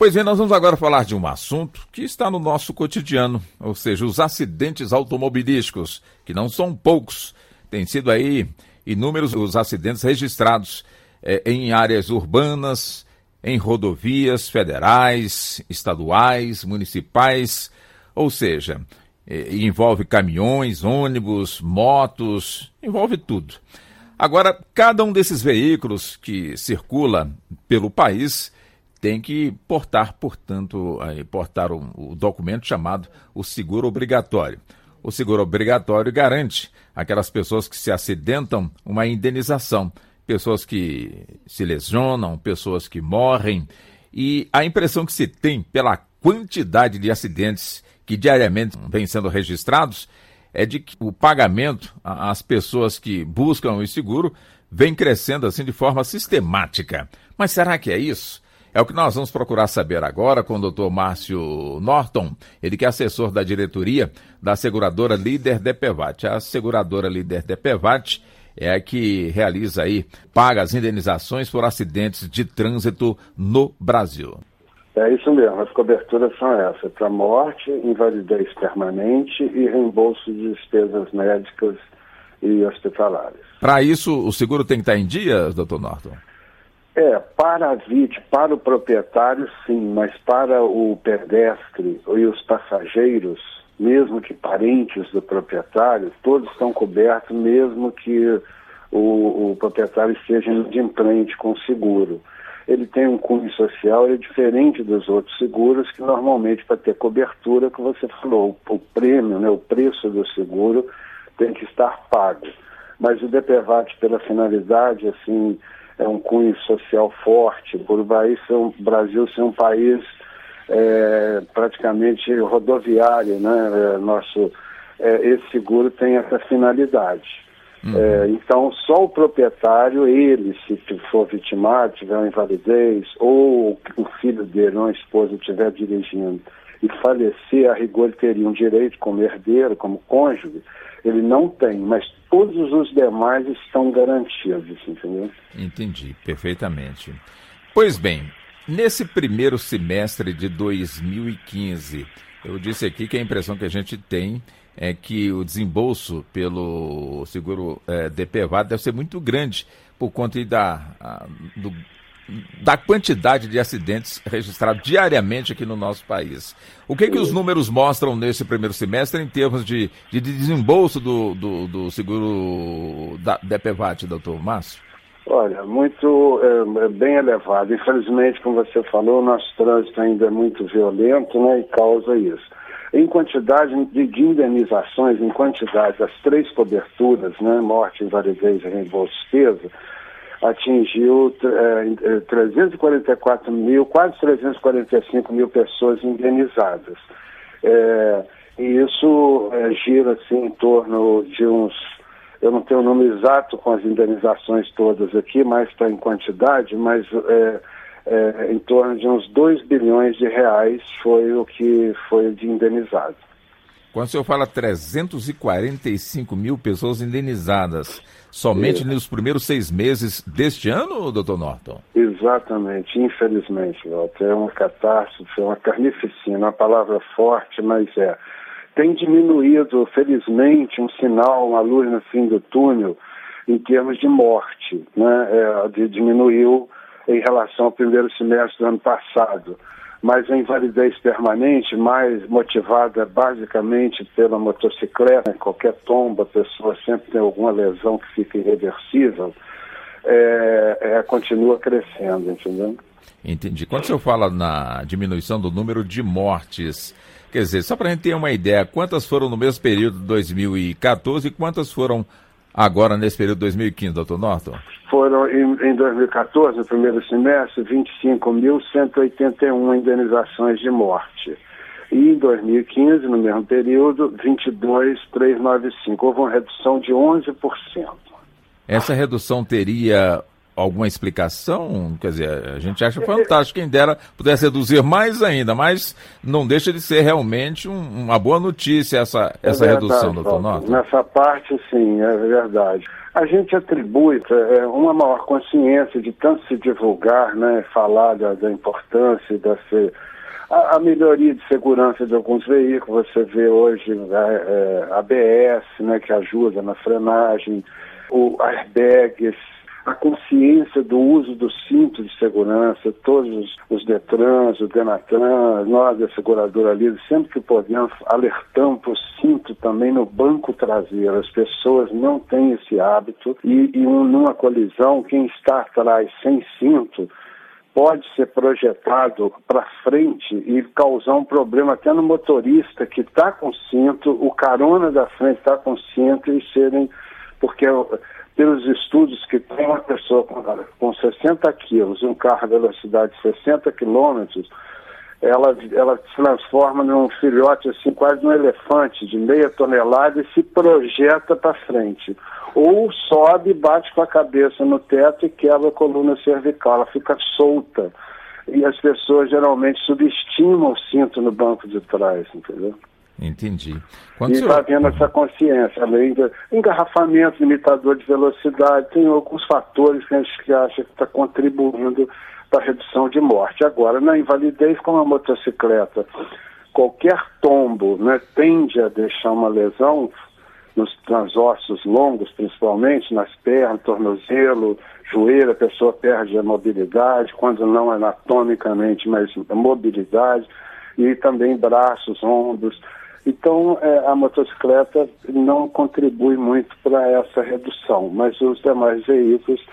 Pois bem, nós vamos agora falar de um assunto que está no nosso cotidiano, ou seja, os acidentes automobilísticos, que não são poucos. Tem sido aí inúmeros os acidentes registrados em áreas urbanas, em rodovias federais, estaduais, municipais, ou seja, envolve caminhões, ônibus, motos, envolve tudo. Agora, cada um desses veículos que circula pelo país tem que portar o documento chamado o seguro obrigatório. O seguro obrigatório garante aquelas pessoas que se acidentam uma indenização, pessoas que se lesionam, pessoas que morrem. E a impressão que se tem pela quantidade de acidentes que diariamente vêm sendo registrados é de que o pagamento às pessoas que buscam o seguro vem crescendo assim de forma sistemática. Mas será que é isso? É o que nós vamos procurar saber agora com o Dr. Márcio Norton, ele que é assessor da diretoria da seguradora Líder DPVAT. A seguradora Líder DPVAT é a que realiza paga as indenizações por acidentes de trânsito no Brasil. É isso mesmo, as coberturas são essas, para morte, invalidez permanente e reembolso de despesas médicas e hospitalares. Para isso, o seguro tem que estar em dia, Dr. Norton? Para a vítima, para o proprietário, sim, mas para o pedestre e os passageiros, mesmo que parentes do proprietário, todos estão cobertos, mesmo que o proprietário esteja inadimplente com o seguro. Ele tem um cunho social, ele é diferente dos outros seguros, que normalmente, para ter cobertura, que você falou, o prêmio, o preço do seguro tem que estar pago. Mas o DPVAT, pela finalidade, assim, é um cunho social forte, por o Brasil ser um país praticamente rodoviário, esse seguro tem essa finalidade. Então, só o proprietário, ele, se for vitimado, tiver uma invalidez, ou o filho dele, ou a esposa, estiver dirigindo e falecer, a rigor ele teria um direito como herdeiro, como cônjuge, ele não tem, mas todos os demais estão garantidos, entendeu? Entendi, perfeitamente. Pois bem, nesse primeiro semestre de 2015, eu disse aqui que a impressão que a gente tem é que o desembolso pelo seguro DPVAT deve ser muito grande por conta da quantidade de acidentes registrados diariamente aqui no nosso país. O que os números mostram nesse primeiro semestre em termos de desembolso do seguro da DPVAT, doutor Márcio? Olha, muito bem elevado. Infelizmente, como você falou, o nosso trânsito ainda é muito violento, e causa isso. Em quantidade de indenizações, em quantidade das três coberturas, morte, invalidez e reembolso de despesa, atingiu 344 mil, quase 345 mil pessoas indenizadas. E isso gira assim, em torno de uns, eu não tenho o número exato com as indenizações todas aqui, mas está em quantidade, mas em torno de uns 2 bilhões de reais foi o que foi de indenizado. Quando o senhor fala 345 mil pessoas indenizadas, somente nos primeiros 6 meses deste ano, doutor Norton? Exatamente, infelizmente, Walter. É uma catástrofe, é uma carnificina, uma palavra forte, mas tem diminuído, felizmente, um sinal, uma luz no fim do túnel, em termos de morte, diminuiu em relação ao primeiro semestre do ano passado. Mas a invalidez permanente, mais motivada basicamente pela motocicleta, qualquer tomba, a pessoa sempre tem alguma lesão que fica irreversível, continua crescendo, entendeu? Entendi. Quando o senhor fala na diminuição do número de mortes, quer dizer, só para a gente ter uma ideia, quantas foram no mesmo período de 2014 e quantas foram agora nesse período de 2015, doutor Norton? Foram em 2014, no primeiro semestre, 25.181 indenizações de morte. E em 2015, no mesmo período, 22.395. Houve uma redução de 11%. Essa redução teria alguma explicação? Quer dizer, a gente acha fantástico, quem dera pudesse reduzir mais ainda, mas não deixa de ser realmente uma boa notícia essa redução, doutor Norton. Nessa parte, sim, é verdade. A gente atribui uma maior consciência de tanto se divulgar, né, falar da importância a melhoria de segurança de alguns veículos. Você vê hoje a ABS, né, que ajuda na frenagem, o airbags, a consciência do uso do cinto de segurança, todos os Detrans, o Denatran, nós da seguradora Livre, sempre que podemos, alertamos para o cinto também no banco traseiro. As pessoas não têm esse hábito e numa colisão, quem está atrás sem cinto pode ser projetado para frente e causar um problema até no motorista que está com cinto, o carona da frente está com cinto e porque pelos estudos que tem uma pessoa com 60 quilos, um carro a velocidade de 60 quilômetros, ela se transforma num filhote, assim, quase um elefante de meia tonelada e se projeta para frente. Ou sobe, bate com a cabeça no teto e quebra a coluna cervical, ela fica solta. E as pessoas geralmente subestimam o cinto no banco de trás, entendeu? Entendi. E está vendo essa consciência, além do engarrafamento, limitador de velocidade, tem alguns fatores que a gente acha que está contribuindo para a redução de morte. Agora, na invalidez, como a motocicleta, qualquer tombo, né, tende a deixar uma lesão nos ossos longos, principalmente, nas pernas, tornozelo, joelho, a pessoa perde a mobilidade, quando não anatomicamente, mas a mobilidade, e também braços, ombros. Então, a motocicleta não contribui muito para essa redução, mas os demais veículos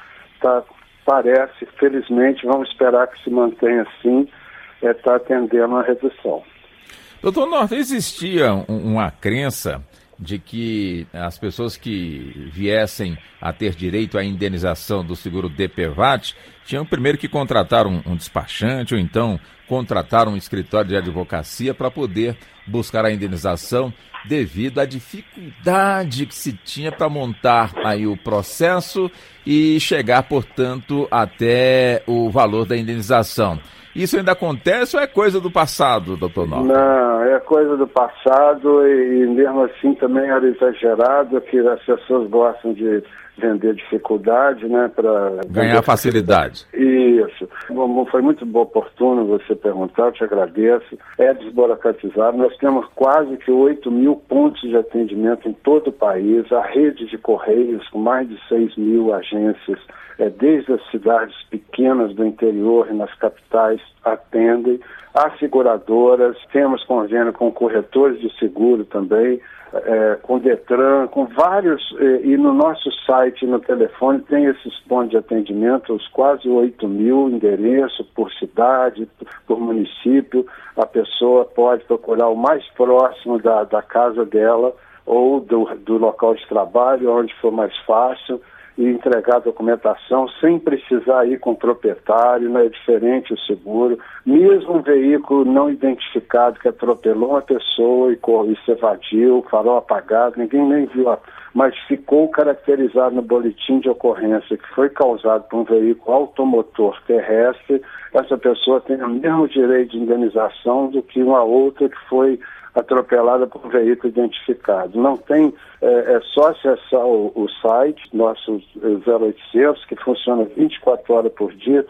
parece, felizmente, vamos esperar que se mantenha assim, está tendendo a redução. Doutor Norton, existia uma crença de que as pessoas que viessem a ter direito à indenização do seguro DPVAT tinham primeiro que contratar um despachante ou então contratar um escritório de advocacia para poder buscar a indenização devido à dificuldade que se tinha para montar aí o processo e chegar, portanto, até o valor da indenização. Isso ainda acontece ou é coisa do passado, doutor Norton? Não, é coisa do passado e mesmo assim também era exagerado, que as pessoas gostam de vender dificuldade, né, para ganhar facilidade. Isso. Bom, foi muito oportuno você perguntar, eu te agradeço. É desburocratizado. Nós temos quase que 8 mil pontos de atendimento em todo o país, a rede de correios com mais de 6 mil agências, desde as cidades pequenas do interior e nas capitais atendem, as seguradoras, temos convênio com corretores de seguro também, com Detran, com vários, e no nosso site, no telefone, tem esses pontos de atendimento, os quase 8 mil endereços por cidade, por município. A pessoa pode procurar o mais próximo da casa dela ou do local de trabalho, onde for mais fácil, e entregar a documentação sem precisar ir com o proprietário, não é diferente o seguro. Mesmo um veículo não identificado que atropelou uma pessoa e se evadiu, farol apagado, ninguém nem viu, mas ficou caracterizado no boletim de ocorrência que foi causado por um veículo automotor terrestre, essa pessoa tem o mesmo direito de indenização do que uma outra que foi atropelada por um veículo identificado. Não tem, é só acessar o site, nosso 0800, que funciona 24 horas por dia,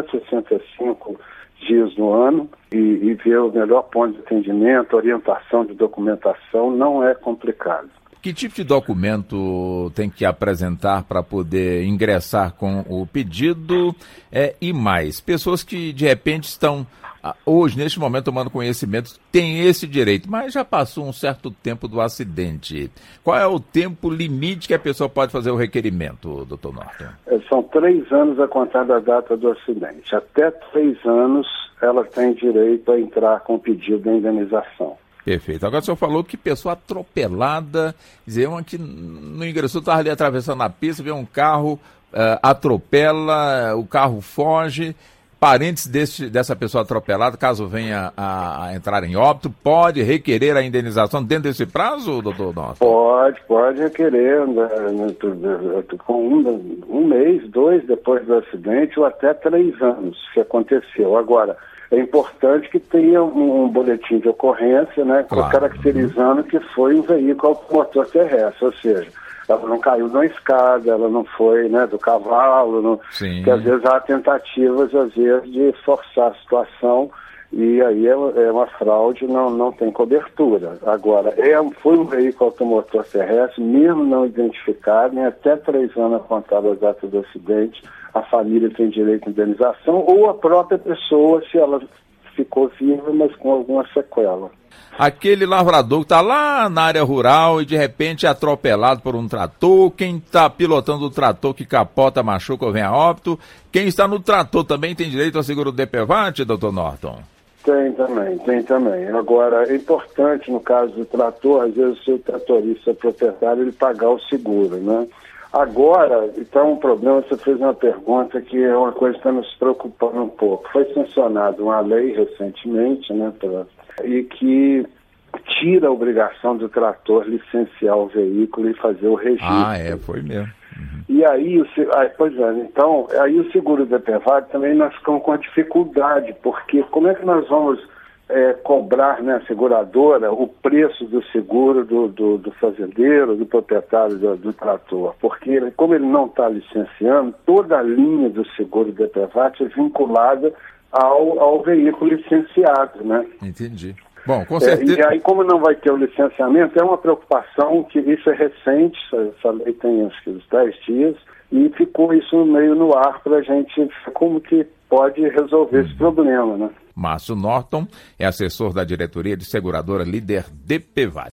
365 dias no ano, e ver o melhor ponto de atendimento, orientação de documentação, não é complicado. Que tipo de documento tem que apresentar para poder ingressar com o pedido e mais? Pessoas que de repente estão hoje, neste momento, tomando conhecimento, têm esse direito, mas já passou um certo tempo do acidente. Qual é o tempo limite que a pessoa pode fazer o requerimento, doutor Norton? São 3 anos a contar da data do acidente. Até 3 anos ela tem direito a entrar com o pedido de indenização. Perfeito. Agora o senhor falou que pessoa atropelada, dizer, uma que não ingressou, estava ali atravessando a pista, vê um carro, atropela, o carro foge. Parentes dessa pessoa atropelada, caso venha a entrar em óbito, pode requerer a indenização dentro desse prazo, doutor Norton? Pode requerer com um mês, 2 depois do acidente ou até 3 anos que aconteceu. Agora, é importante que tenha um boletim de ocorrência, né, claro, caracterizando que foi um veículo automotor terrestre, ou seja, ela não caiu da escada, ela não foi, né, do cavalo, não, que às vezes há tentativas, às vezes, de forçar a situação, e aí é uma fraude, não tem cobertura. Agora, foi um veículo automotor terrestre, mesmo não identificado, em até 3 anos a contar da data do acidente, a família tem direito à indenização, ou a própria pessoa, se ela ficou viva, mas com alguma sequela. Aquele lavrador que está lá na área rural e de repente é atropelado por um trator, quem está pilotando o trator que capota, machuca ou vem a óbito, quem está no trator também tem direito ao seguro DPVAT, doutor Norton? Tem também. Agora, é importante no caso do trator, às vezes se o tratorista é proprietário, ele pagar o seguro, né? Agora, então, um problema, você fez uma pergunta que é uma coisa que está nos preocupando um pouco. Foi sancionada uma lei recentemente, né, e que tira a obrigação do trator licenciar o veículo e fazer o registro. Foi mesmo. E aí, então, aí o seguro DPVAT também nós ficamos com a dificuldade, porque como é que nós vamos cobrar, né, a seguradora o preço do seguro do fazendeiro, do proprietário do trator? Porque como ele não está licenciando, toda a linha do seguro DPVAT é vinculada ao veículo licenciado, né? Entendi. Bom, com certeza. E aí, como não vai ter o licenciamento, é uma preocupação que isso é recente, essa lei tem acho que uns 10 dias, e ficou isso meio no ar para a gente, como que pode resolver esse problema, né? Márcio Norton é assessor da diretoria de seguradora líder DPVAT.